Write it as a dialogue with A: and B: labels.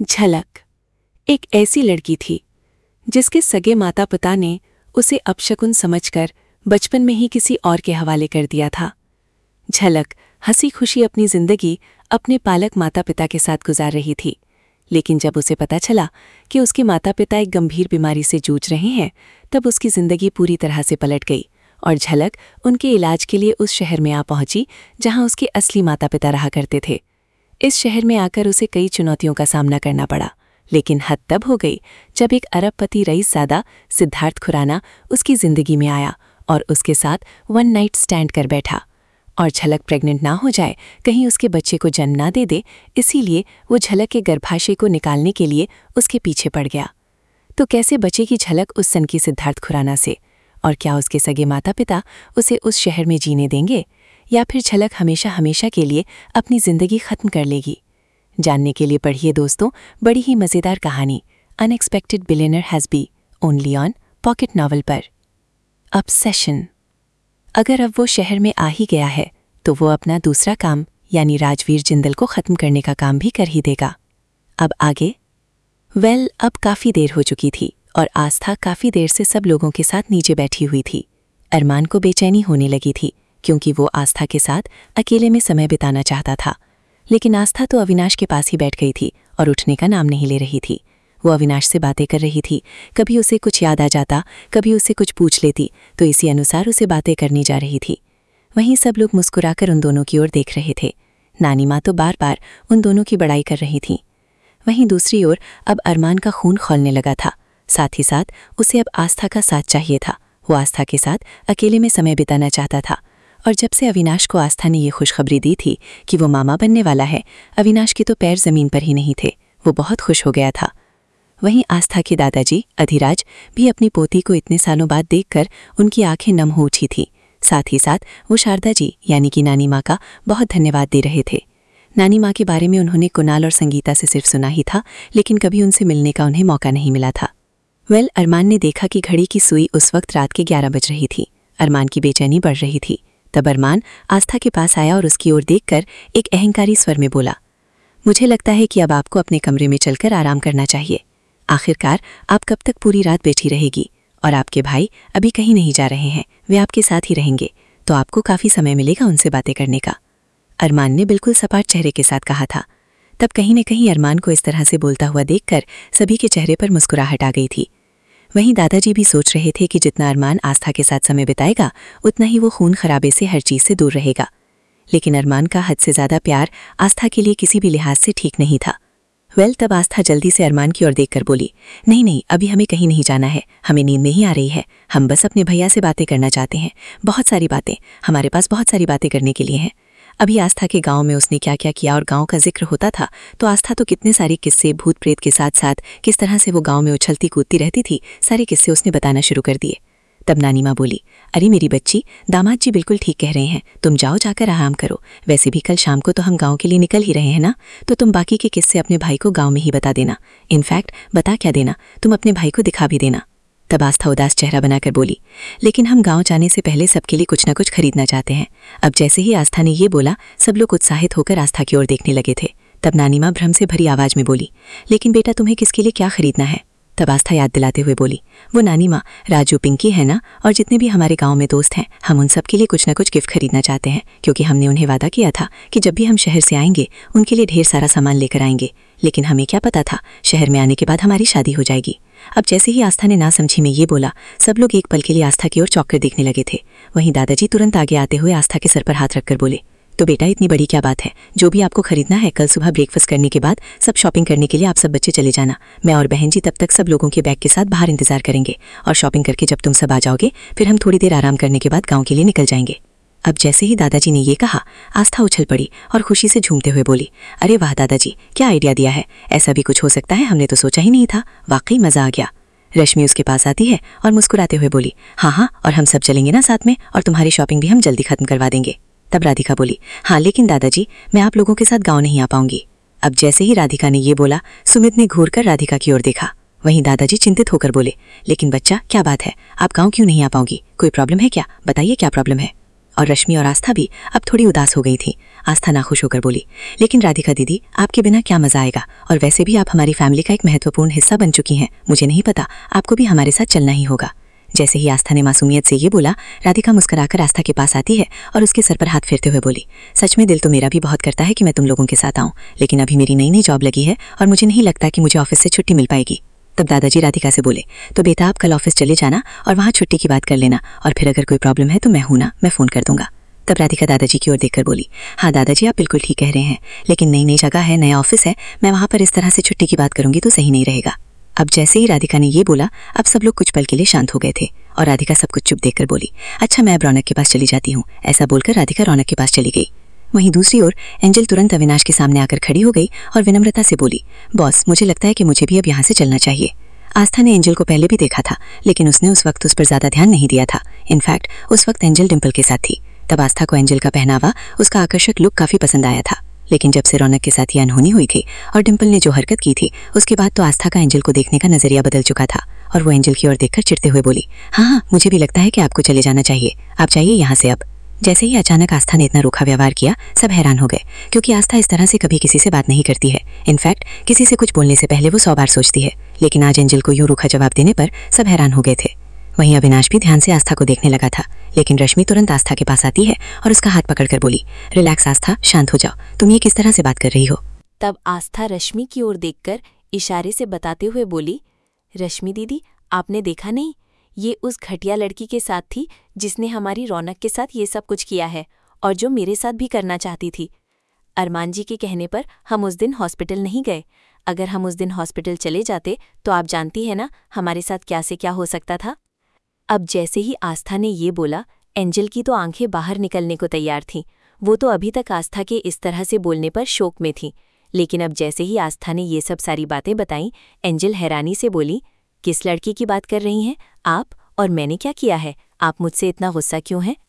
A: झलक एक ऐसी लड़की थी जिसके सगे माता पिता ने उसे अपशकुन समझकर बचपन में ही किसी और के हवाले कर दिया था। झलक हंसी खुशी अपनी जिंदगी अपने पालक माता पिता के साथ गुजार रही थी, लेकिन जब उसे पता चला कि उसके माता पिता एक गंभीर बीमारी से जूझ रहे हैं, तब उसकी जिंदगी पूरी तरह से पलट गई और झलक उनके इलाज के लिए उस शहर में आ पहुंची जहां उसके असली माता पिता रहा करते थे। इस शहर में आकर उसे कई चुनौतियों का सामना करना पड़ा, लेकिन हद तब हो गई जब एक अरबपति रईसज़ादा सिद्धार्थ खुराना उसकी जिंदगी में आया और उसके साथ वन नाइट स्टैंड कर बैठा। और झलक प्रेग्नेंट ना हो जाए, कहीं उसके बच्चे को जन्म ना दे दे, इसीलिए वो झलक के गर्भाशय को निकालने के लिए उसके पीछे पड़ गया। तो कैसे बचेगी झलक उस सनकी सिद्धार्थ खुराना से, और क्या उसके सगे माता पिता उसे उस शहर में जीने देंगे, या फिर झलक हमेशा हमेशा के लिए अपनी जिंदगी खत्म कर लेगी? जानने के लिए पढ़िए दोस्तों बड़ी ही मज़ेदार कहानी unexpected billionaire has be only on pocket novel पर। ऑब्सेशन। अगर अब वो शहर में आ ही गया है तो वो अपना दूसरा काम यानी राजवीर जिंदल को ख़त्म करने का काम भी कर ही देगा। अब आगे अब काफ़ी देर हो चुकी थी और आस्था काफ़ी देर से सब लोगों के साथ नीचे बैठी हुई थी। अरमान को बेचैनी होने लगी थी क्योंकि वो आस्था के साथ अकेले में समय बिताना चाहता था, लेकिन आस्था तो अविनाश के पास ही बैठ गई थी और उठने का नाम नहीं ले रही थी। वो अविनाश से बातें कर रही थी, कभी उसे कुछ याद आ जाता, कभी उससे कुछ पूछ लेती, तो इसी अनुसार उसे बातें करनी जा रही थी। वहीं सब लोग मुस्कुराकर उन दोनों की ओर देख रहे थे। नानी माँ तो बार बार उन दोनों की बड़ाई कर रही थी। वहीं दूसरी ओर अब अरमान का खून खौलने लगा था, साथ ही साथ उसे अब आस्था का साथ चाहिए था। वो आस्था के साथ अकेले में समय बिताना चाहता था, और जब से अविनाश को आस्था ने ये खुशखबरी दी थी कि वो मामा बनने वाला है, अविनाश के तो पैर जमीन पर ही नहीं थे। वो बहुत खुश हो गया था। वहीं आस्था के दादाजी अधिराज भी अपनी पोती को इतने सालों बाद देखकर उनकी आंखें नम हो उठी थी। साथ ही साथ वो शारदा जी यानी कि नानी माँ का बहुत धन्यवाद दे रहे थे। नानी माँ के बारे में उन्होंने कुणाल और संगीता से सिर्फ सुना ही था, लेकिन कभी उनसे मिलने का उन्हें मौका नहीं मिला था। अरमान ने देखा कि घड़ी की सुई उस वक्त रात के 11 बज रही थी। अरमान की बेचैनी बढ़ रही थी। तब अरमान आस्था के पास आया और उसकी ओर देखकर एक अहंकारी स्वर में बोला, मुझे लगता है कि अब आपको अपने कमरे में चलकर आराम करना चाहिए। आखिरकार आप कब तक पूरी रात बैठी रहेगी, और आपके भाई अभी कहीं नहीं जा रहे हैं, वे आपके साथ ही रहेंगे, तो आपको काफ़ी समय मिलेगा उनसे बातें करने का। अरमान ने बिल्कुल सपाट चेहरे के साथ कहा था। तब कहीं न कहीं अरमान को इस तरह से बोलता हुआ देखकर सभी के चेहरे पर मुस्कुराहट आ गई थी। वहीं दादाजी भी सोच रहे थे कि जितना अरमान आस्था के साथ समय बिताएगा, उतना ही वो खून खराबे से हर चीज़ से दूर रहेगा। लेकिन अरमान का हद से ज़्यादा प्यार आस्था के लिए किसी भी लिहाज से ठीक नहीं था। तब आस्था जल्दी से अरमान की ओर देखकर बोली, नहीं, अभी हमें कहीं नहीं जाना है, हमें नींद नहीं आ रही है, हम बस अपने भैया से बातें करना चाहते हैं। बहुत सारी बातें, हमारे पास बहुत सारी बातें करने के लिए हैं। अभी आस्था के गांव में उसने क्या क्या किया और गांव का जिक्र होता था, तो आस्था तो कितने सारे किस्से भूत प्रेत के साथ साथ किस तरह से वो गांव में उछलती कूदती रहती थी, सारे किस्से उसने बताना शुरू कर दिए। तब नानी माँ बोली, अरे मेरी बच्ची, दामाद जी बिल्कुल ठीक कह रहे हैं, तुम जाओ जाकर आराम करो। वैसे भी कल शाम को तो हम गांव के लिए निकल ही रहे हैं ना, तो तुम बाकी के किस्से अपने भाई को गांव में ही बता देना। इनफैक्ट बता क्या देना, तुम अपने भाई को दिखा भी देना। तब आस्था उदास चेहरा बनाकर बोली, लेकिन हम गांव जाने से पहले सबके लिए कुछ न कुछ खरीदना चाहते हैं। अब जैसे ही आस्था ने ये बोला, सब लोग उत्साहित होकर आस्था की ओर देखने लगे थे। तब नानी माँ भ्रम से भरी आवाज़ में बोली, लेकिन बेटा तुम्हें किसके लिए क्या खरीदना है? तब आस्था याद दिलाते हुए बोली, वो नानी माँ, राजू पिंकी है ना, और जितने भी हमारे गांव में दोस्त हैं, हम उन सब के लिए कुछ न कुछ गिफ्ट खरीदना चाहते हैं, क्योंकि हमने उन्हें वादा किया था कि जब भी हम शहर से आएंगे उनके लिए ढेर सारा सामान लेकर आएंगे। लेकिन हमें क्या पता था शहर में आने के बाद हमारी शादी हो जाएगी। अब जैसे ही आस्था ने नासमझी में ये बोला, सब लोग एक पल के लिए आस्था की ओर चौंक कर देखने लगे थे। वहीं दादाजी तुरंत आगे आते हुए आस्था के सर पर हाथ रखकर बोले, तो बेटा इतनी बड़ी क्या बात है, जो भी आपको खरीदना है कल सुबह ब्रेकफास्ट करने के बाद सब शॉपिंग करने के लिए आप सब बच्चे चले जाना। मैं और बहन जी तब तक सब लोगों के बैग के साथ बाहर इंतजार करेंगे, और शॉपिंग करके जब तुम सब आ जाओगे फिर हम थोड़ी देर आराम करने के बाद गाँव के लिए निकल जाएंगे। अब जैसे ही दादाजी ने ये कहा, आस्था उछल पड़ी और खुशी से झूमते हुए बोली, अरे वाह दादाजी, क्या आइडिया दिया है, ऐसा भी कुछ हो सकता है, हमने तो सोचा ही नहीं था, वाकई मज़ा आ गया। रश्मि उसके पास आती है और मुस्कुराते हुए बोली, हाँ, और हम सब चलेंगे ना साथ में, और तुम्हारी शॉपिंग भी हम जल्दी खत्म करवा देंगे। तब राधिका बोली, हाँ लेकिन दादाजी, मैं आप लोगों के साथ गाँव नहीं आ पाऊंगी। अब जैसे ही राधिका ने ये बोला, सुमित ने घूर कर राधिका की ओर देखा। वहीं दादाजी चिंतित होकर बोले, लेकिन बच्चा क्या बात है, आप गाँव क्यों नहीं आ पाओगी, कोई प्रॉब्लम है क्या, बताइए क्या प्रॉब्लम है? और रश्मि और आस्था भी अब थोड़ी उदास हो गई थी।
B: आस्था नाखुश होकर बोली। लेकिन राधिका दीदी, आपके बिना क्या मजा आएगा, और वैसे भी आप हमारी फैमिली का एक महत्वपूर्ण हिस्सा बन चुकी हैं। मुझे नहीं पता, आपको भी हमारे साथ चलना ही होगा। जैसे ही आस्था ने मासूमियत से ये बोला, राधिका मुस्कुराकर आस्था के पास आती है और उसके सर पर हाथ फेरते हुए बोली, सच में दिल तो मेरा भी बहुत करता है कि मैं तुम लोगों के साथ आऊं, लेकिन अभी मेरी नई नई जॉब लगी है और मुझे नहीं लगता कि मुझे ऑफिस से छुट्टी मिल पाएगी। तब दादाजी राधिका से बोले, तो बेटा आप कल ऑफिस चले जाना और वहाँ छुट्टी की बात कर लेना, और फिर अगर कोई प्रॉब्लम है तो मैं हूं ना, मैं फ़ोन कर दूंगा। तब राधिका दादाजी की ओर देखकर बोली, हाँ दादाजी आप बिल्कुल ठीक कह रहे हैं, लेकिन नई नई जगह है, नया ऑफिस है, मैं वहाँ पर इस तरह से छुट्टी की बात करूंगी तो सही नहीं रहेगा। अब जैसे ही राधिका ने ये बोला, अब सब लोग कुछ पल के लिए शांत हो गए थे और राधिका सब कुछ चुप देखकर बोली, अच्छा मैं अब रौनक के पास चली जाती हूँ। ऐसा बोलकर राधिका रौनक के पास चली गई। वहीं दूसरी ओर एंजल तुरंत अविनाश के सामने आकर खड़ी हो गई और विनम्रता से बोली, बॉस मुझे लगता है कि मुझे भी अब यहाँ से चलना चाहिए। आस्था ने एंजल को पहले भी देखा था, लेकिन उसने उस वक्त उस पर ज्यादा ध्यान नहीं दिया था। इनफैक्ट उस वक्त एंजल डिम्पल के साथ थी। तब आस्था को एंजल का पहनावा, उसका आकर्षक लुक काफी पसंद आया था। लेकिन जब से रौनक के साथ ये अनहोनी हुई थी और डिम्पल ने जो हरकत की थी, उसके बाद तो आस्था का एंजल को देखने का नजरिया बदल चुका था और वो एंजल की ओर देखकर चिढ़ते हुए बोली, हाँ मुझे भी लगता है कि आपको चले जाना चाहिए, आप जाइए यहाँ से अब। जैसे ही अचानक आस्था ने इतना रूखा व्यवहार किया, सब हैरान हो गए, क्योंकि आस्था इस तरह से कभी किसी से बात नहीं करती है। इनफैक्ट किसी से कुछ बोलने से पहले वो 100 बार सोचती है, लेकिन आज एंजल को यूं रूखा जवाब देने पर सब हैरान हो गए थे। वहीं अविनाश भी ध्यान से आस्था को देखने लगा था, लेकिन रश्मि तुरंत आस्था के पास आती है और उसका हाथ पकड़कर बोली, रिलैक्स आस्था, शांत हो जाओ, तुम ये किस तरह से बात कर रही हो।
A: तब आस्था रश्मि की ओर देखकर इशारे से बताते हुए बोली, रश्मि दीदी आपने देखा नहीं, ये उस घटिया लड़की के साथ थी जिसने हमारी रौनक के साथ ये सब कुछ किया है और जो मेरे साथ भी करना चाहती थी। अरमान जी के कहने पर हम उस दिन हॉस्पिटल नहीं गए। अगर हम उस दिन हॉस्पिटल चले जाते तो आप जानती है ना हमारे साथ क्या से क्या हो सकता था। अब जैसे ही आस्था ने ये बोला, एंजल की तो आंखें बाहर निकलने को तैयार थीं। वो तो अभी तक आस्था के इस तरह से बोलने पर शोक में थी, लेकिन अब जैसे ही आस्था ने ये सब सारी बातें बताईं, एंजल हैरानी से बोली, किस लड़की की बात कर रही हैं आप, और मैंने क्या किया है, आप मुझसे इतना गुस्सा क्यों हैं।